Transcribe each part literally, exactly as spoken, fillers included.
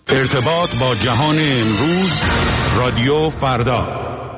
ارتباط با جهان امروز، رادیو فردا.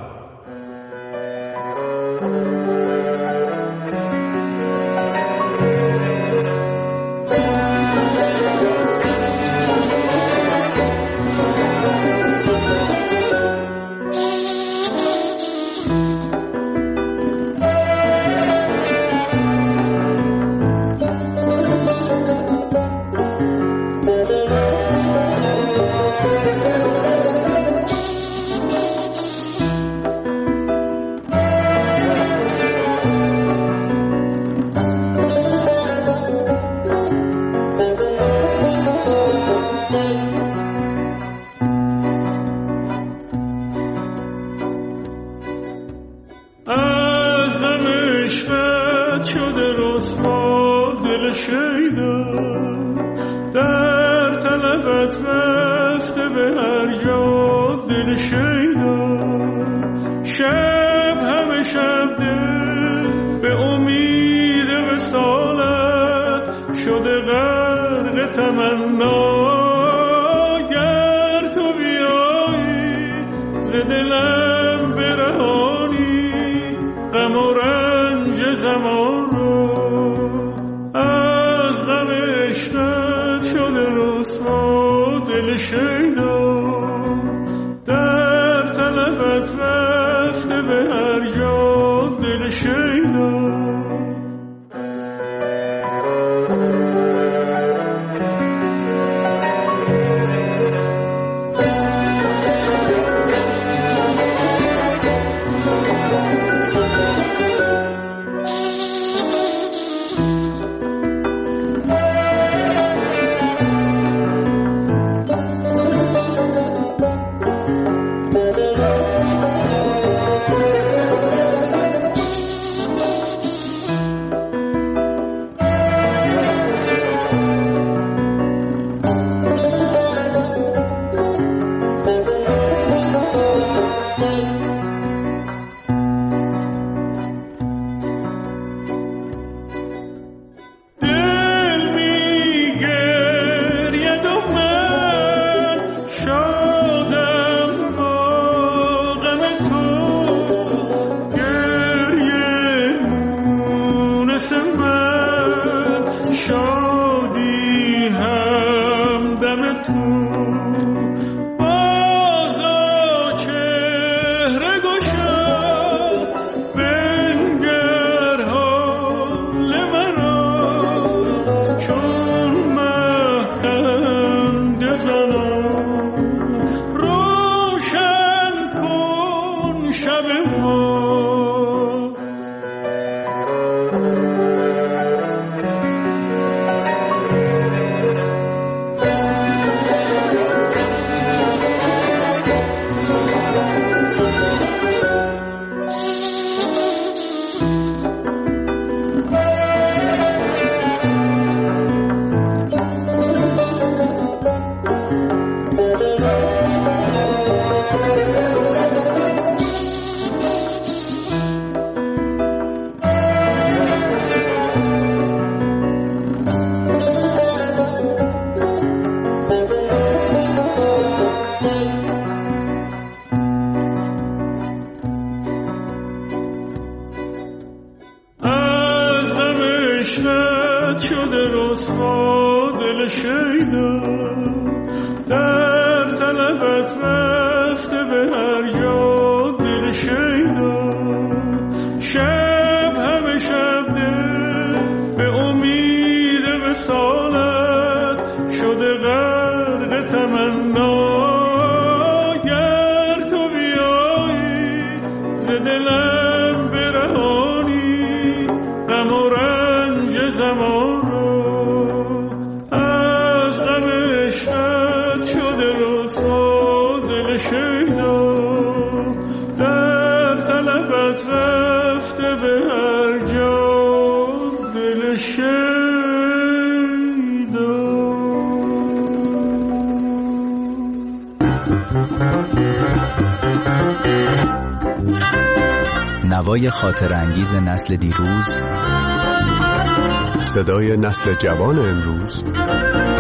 نوای خاطر انگیز نسل دیروز، صدای نسل جوان امروز،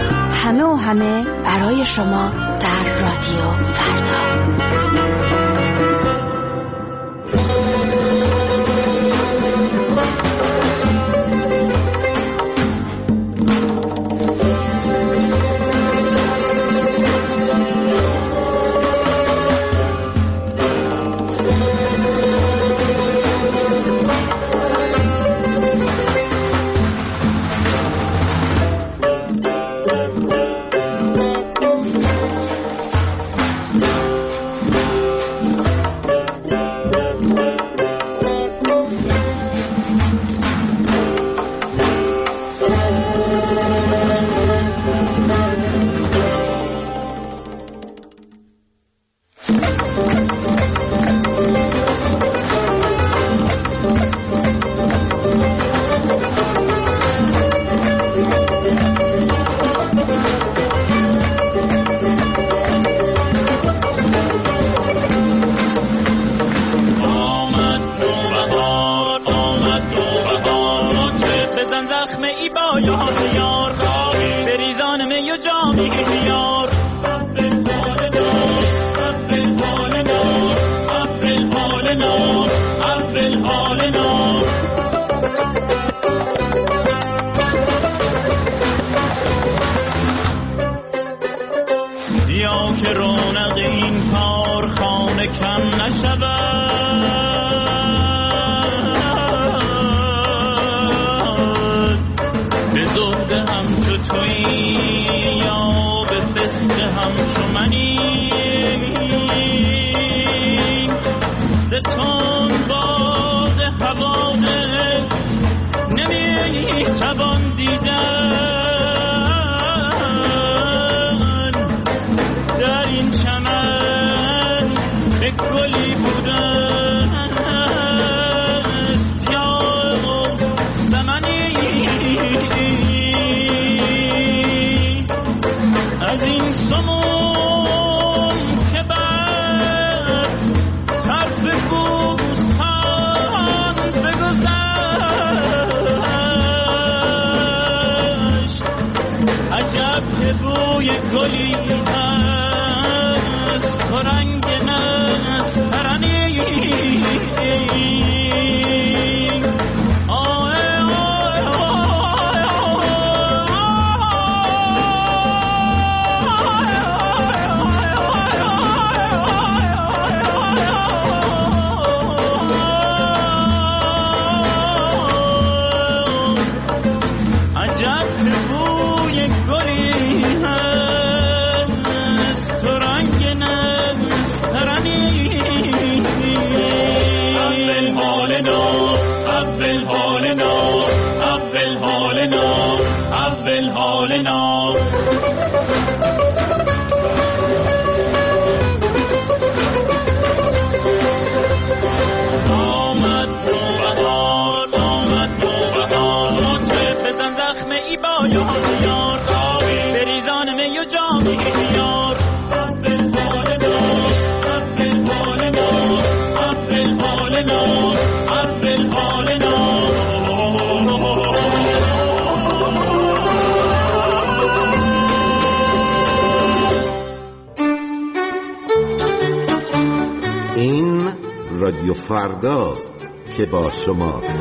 همه و همه برای شما در رادیو فردا. این رادیو فرداست که با شماست.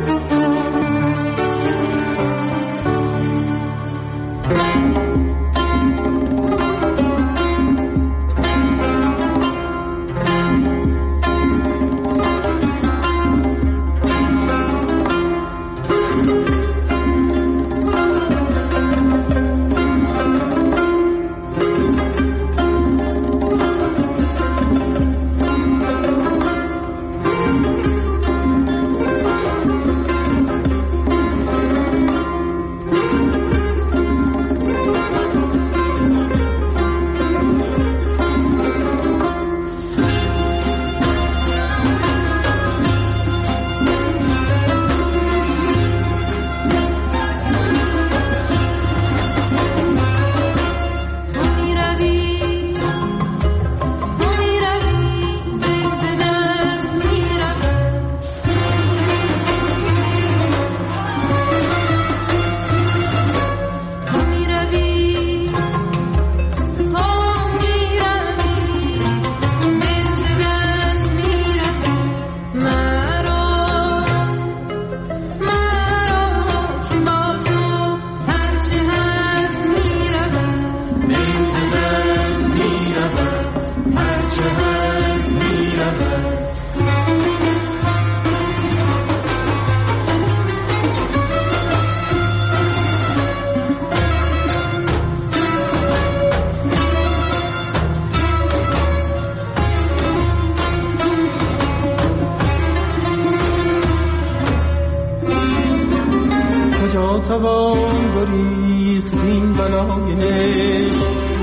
توان گریخت زین بلایش،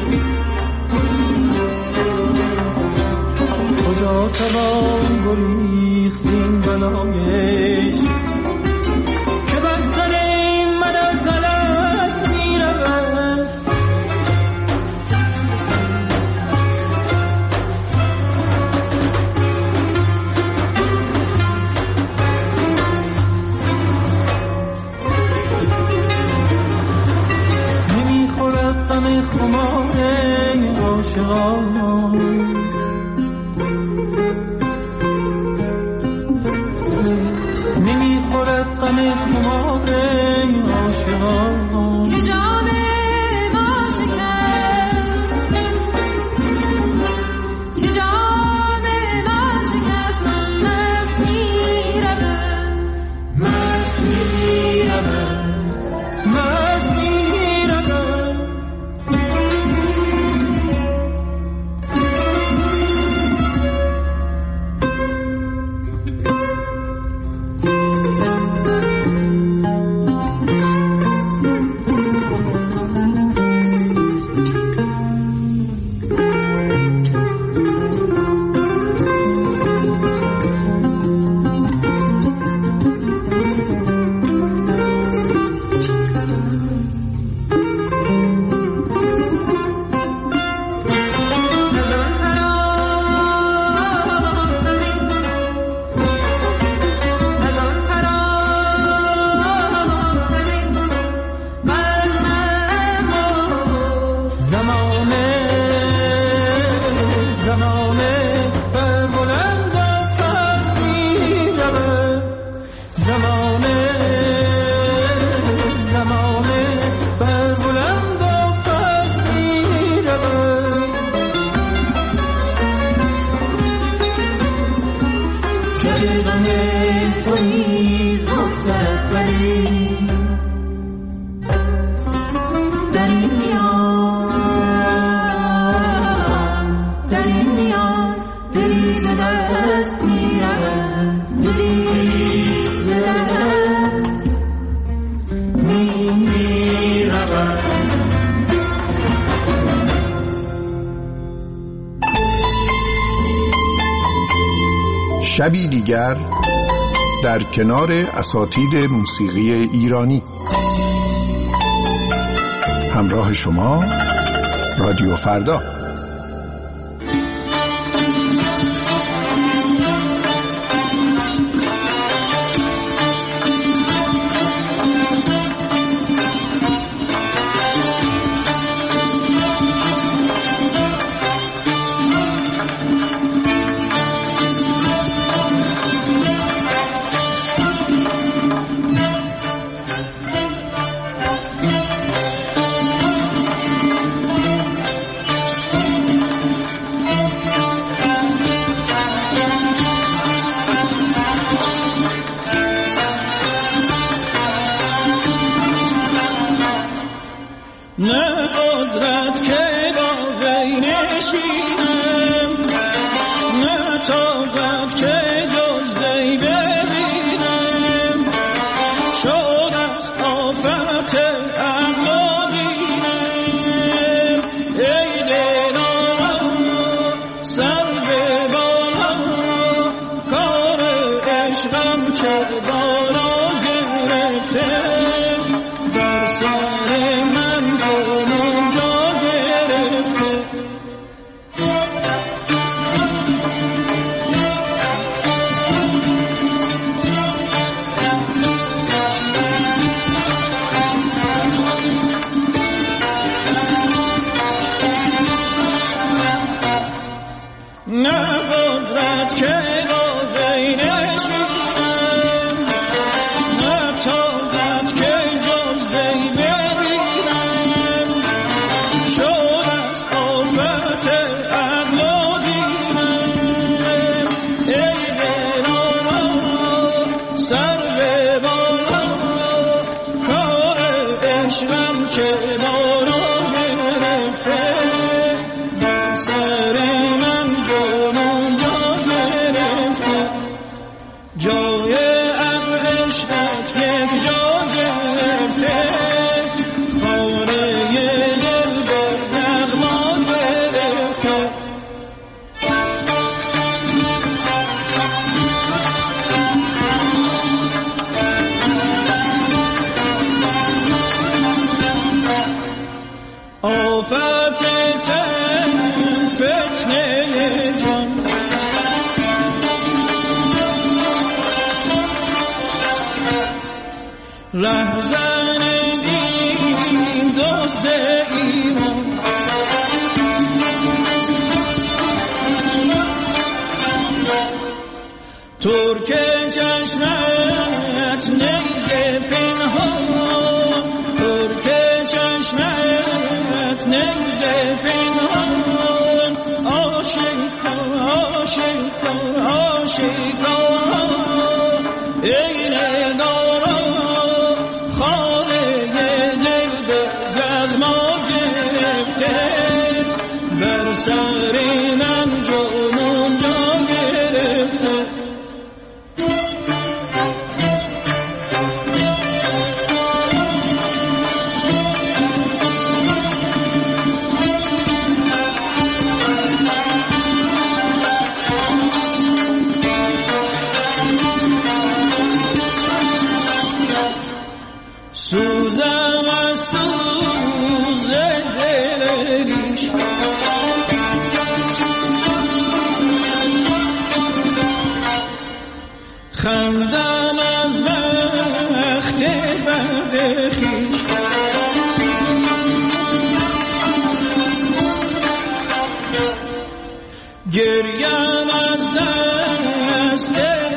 کجا توان گریخت زین بلایش که بر سر من از الست می رود. نمی خورد غم خمار عاشقان، نمی خورد غم خمار عاشقان که جام ما شکست، که جام ما شکست. مست می رود، مست می رود، مست می رود. شبی دیگر در کنار اساتید موسیقی ایرانی. همراه شما رادیو فردا. نه قدرت که با وی نشینم، نه طاقت که جز وی ببینم. شد است آفت عقل و دینم، ای دلارا سر به بالا، کار عشقم چه بارا گرفته در سر من کنون جا گرفته. نه قدرت که با وی نشینم، نه طاقت که جز وی ببینم. شد است آفت عقل و دینم، ای دلارا سر به بالا، کار عشقم چه بارا گرفته در سر من جنون جا گرفته. جا فتنه جان رهزن دین دوست ایمان ترک چشمت نیزه پنهان ترک چشمت نیزه پنهان آشکار آشکار آشکار ای نگارا خانه دل به گزما گرفته بر سر من جنون جا گرفته سوزم از سوز دلش خندم از بخت بد خویش گریم از دست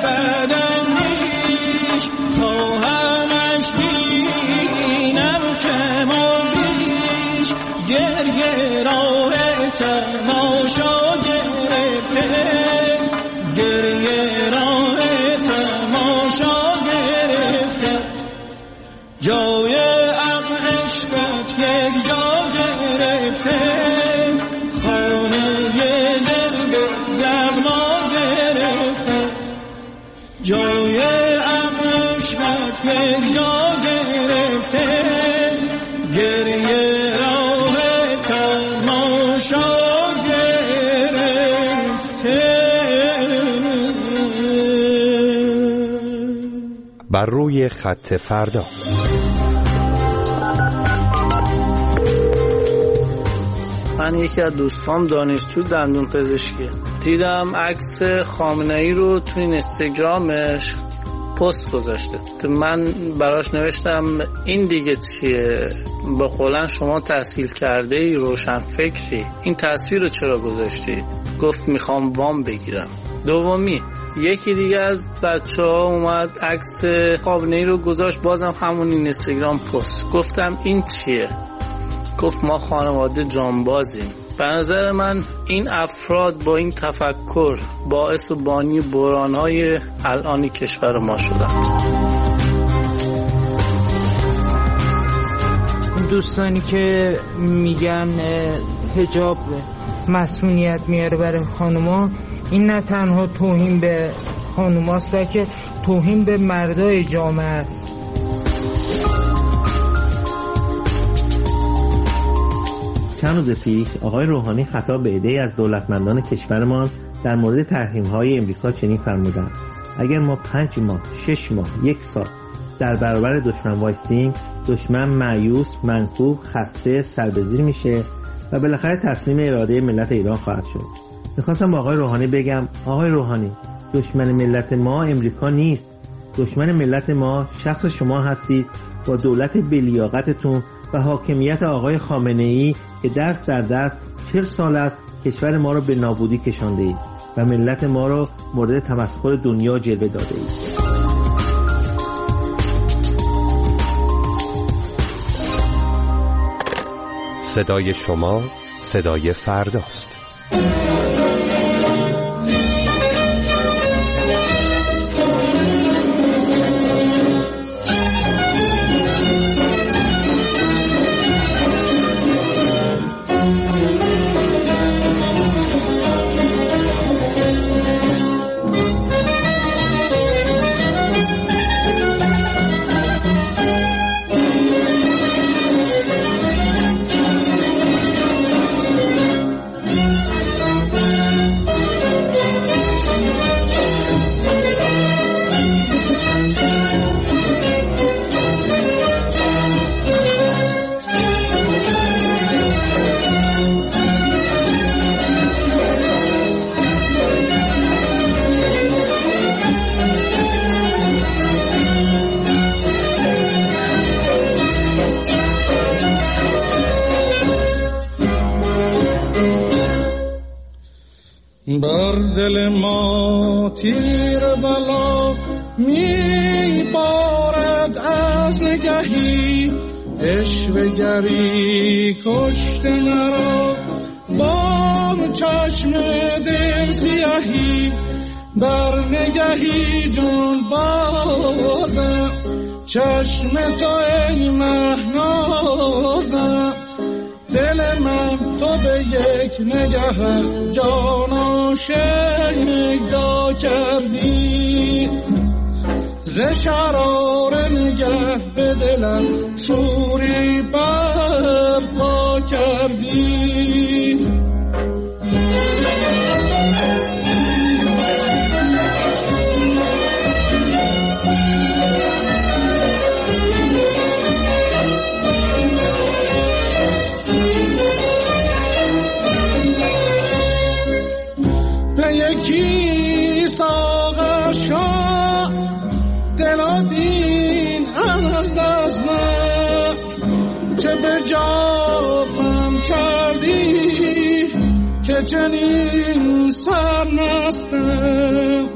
بدنیش خواهمش بینم که ما بیش گریه راه تماشا گرفته گریه راه تماشا گرفته جای عشقت یک جا گرفته خانه دل به یغما گرفته جای عشقت یک جا گرفته گریه راه تماشا گرفته بر روی خط فردا. من یکی از دوستام دانشجو دندون پزشکی دیدم عکس خامنه‌ای رو تو اینستاگرامش پست گذاشته. من براش نوشتم این دیگه چیه؟ با قولن شما تحصیل کرده ای، روشن فکری، این تصویر رو چرا گذاشتی؟ گفت میخوام وام بگیرم. دومی یکی دیگه از بچه ها اومد عکس خامنه‌ای رو گذاشت، بازم همون اینستاگرام پست. گفتم این چیه؟ گفت ما خانواده جانبازیم. به نظر من این افراد با این تفکر باعث و بانی بحران‌های الانی کشور ما شدن. دوستانی که میگن حجاب مسئولیت میاره برای خانوما، این نه تنها توهین به خانوماست بلکه توهین به مردای جامعه است. چند روز پیش آقای روحانی خطاب به عده‌ای از دولتمندان کشورمان در مورد تحریم‌های امریکا چنین فرمودند: اگر ما پنج ماه، شش ماه، یک سال در برابر دشمن وایسیم، دشمن مایوس، منکوب، خسته، سربزیر میشه و بالاخره تسلیم اراده ملت ایران خواهد شد. میخواستم با آقای روحانی بگم: آقای روحانی، دشمن ملت ما امریکا نیست، دشمن ملت ما شخص شما هستید با دولت بی‌لیاقتتون و حاکمیت آقای خامنه‌ای که دست در دست چهل سال است کشور ما رو به نابودی کشانده اید و ملت ما رو مورد تمسخر دنیا جلوه داده اید. صدای شما صدای فرداست. بر دل ما تیر بلا می بارد از نگهی، عشوه‌گری کشت مرا با چشم دل سیاهی. بر نگهی جان بازم چشم تو ای مهنازم، دل من تو به یک نگه جان آشکار کردی. ز شرار نگه به دلم سوری برپا کردی. یکی ساغر شاه دل دین از دست نه، چه به جابم کردی که چنین سرمستم.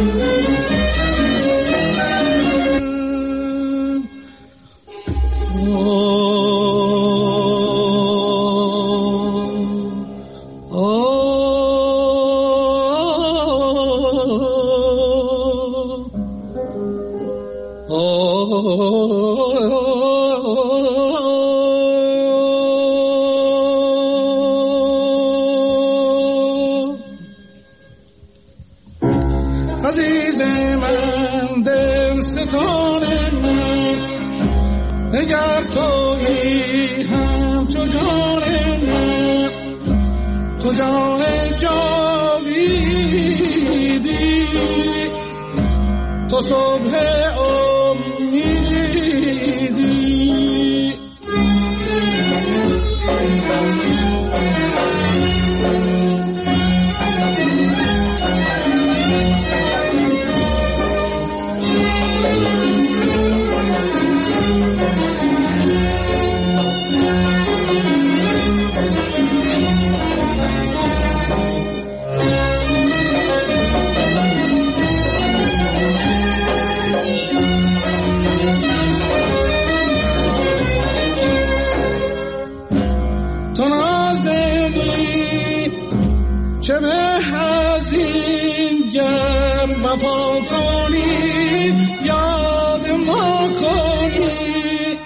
عزیز من دل ستان من، اگر تویی همچو جان من، تو جان جاویدی، تو صبح امیدی. تو نازنی چه به از این گر وفا کنی یاد ما کنی.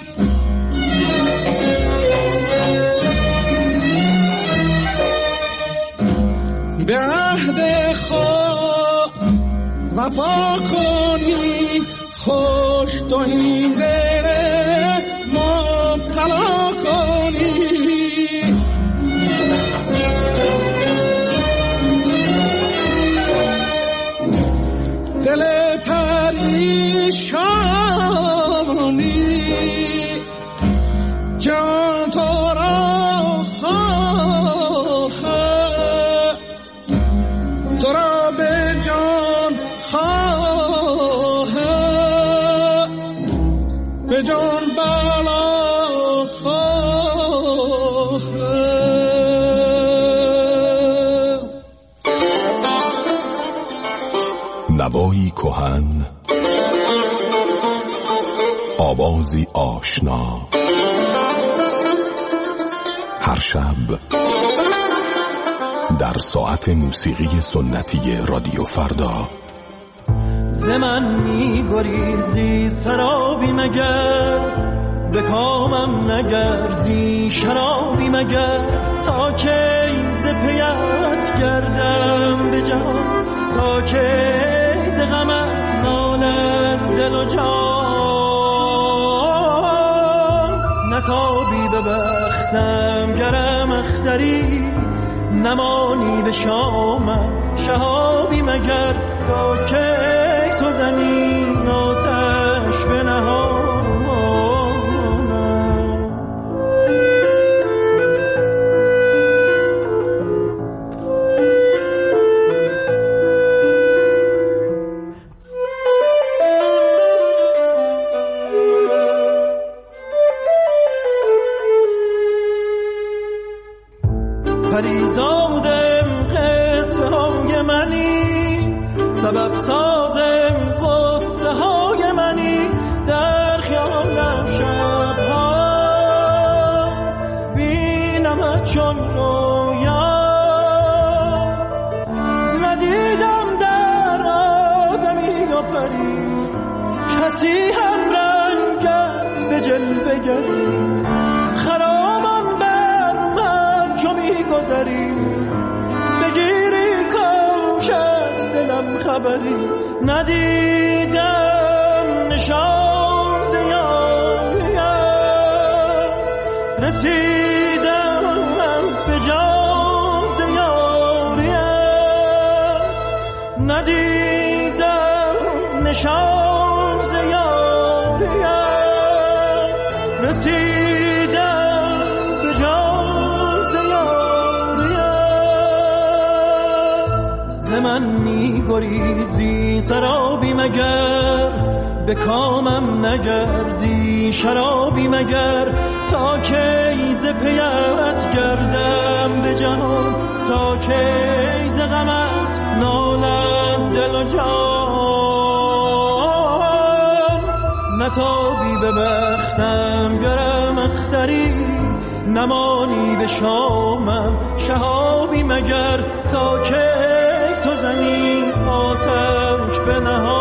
به عهد خود وفا کنی، خوش تو این دل مبتلا کنی. دل پریشانی جان تو را خواهد، تو را به جان خواهد، به جان بلا خواهد. نوایی کهن، آوازی آشنا، هر شب در ساعت موسیقی سنتی رادیو فردا. ز من می گریزی سرابی مگر، به کامم نگردی شرابی مگر، تا که ز پیت گردم به جان، تا که ز غمت نالد دل و جان. نتابی به بختم گرم اختری، نمانی به شامم شهابی مگر، تا که تو زمین آتش به نهانم. پریزادم قصه ها منی، سبب ساز قصه های منی. در خیالم شبها بینمت چون رویا، ندیدم در آدمی و پری کسی هم رنگت به جلوه گری. خرامان بر من چو میگذری، بگیری کاش از دلم خبری. ندیدم نشان ز یاریت، رسیدم به جان ز یاریت. ندیدم نشان ز یاریت، رسیدم به جان ز یاریت. ز من می‌گریزی سرابی مگر، به کامم نگردی شرابی مگر. تا کی ز پیت گردم به جهان، تا کی ز غمت نالم دل و جان. نتابی به بختم گرم اختری، نمانی به شامم شهابی مگر. تا کی تو زنی آتش به نهان،